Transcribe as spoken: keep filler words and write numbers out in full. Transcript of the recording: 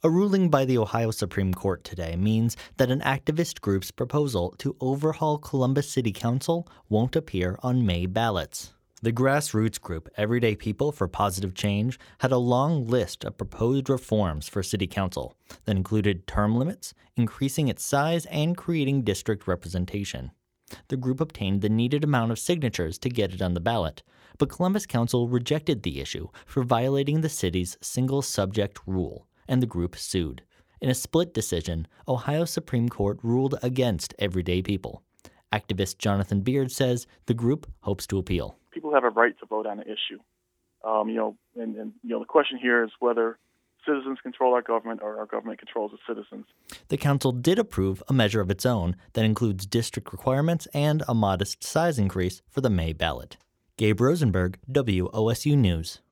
A ruling by the Ohio Supreme Court today means that an activist group's proposal to overhaul Columbus City Council won't appear on May ballots. The grassroots group Everyday People for Positive Change had a long list of proposed reforms for City Council that included term limits, increasing its size, and creating district representation. The group obtained the needed amount of signatures to get it on the ballot, but Columbus Council rejected the issue for violating the city's single subject rule, and the group sued. In a split decision, Ohio Supreme Court ruled against Everyday People. Activist Jonathan Beard says the group hopes to appeal. People have a right to vote on an issue. Um, you know, and, and you know, the question here is whether citizens control our government or our government controls the citizens. The council did approve a measure of its own that includes district requirements and a modest size increase for the May ballot. Gabe Rosenberg, W O S U News.